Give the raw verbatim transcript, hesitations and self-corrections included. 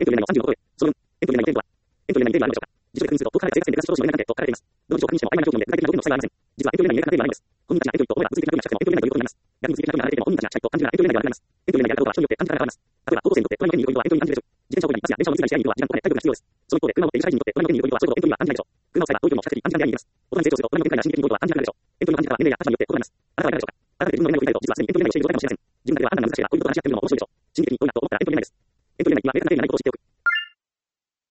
エントリー内のさんじゅうのところへ。その分、エントリー内の点とは、エントリー内に定理はあるのでしょうか。実証で確認すると、遠く離れた正確性で数字の関係と書かれています。どの事象を確認しても曖昧な条件で具体的な条件の差がありません。実はエントリー内に明確な定理はないのです。本人たちがエントリーと思えば物理的な条件が近くてもエントリー内ということになります。逆に物理的な条件が離れていても本人たちが近いと感じるような定理はないのです。エントリー内に明確な定理はあるとは、少しによって感じられる話です。例えば、高校生にとって隣の国にいるポイントはエントリーに感じるでしょう。自転車をこぎに行きますが、電車を乗り継ぎに行くには時間とお金、体力が必要です。その一方で、車を持っている社会人にとって隣の国にいるポイントはそれほどエントリーは感じないでしょう。車を使えば遠い距離も比較的安全であります。大人に成長すると隣の県外や新規的にいるポイントは感じなくなるでしょう。エントリーの感じ方は年齢や立場によって異なります。改めて自分の年齢を振り返ると、実はすでにエントリー内をしている状態かもしれません。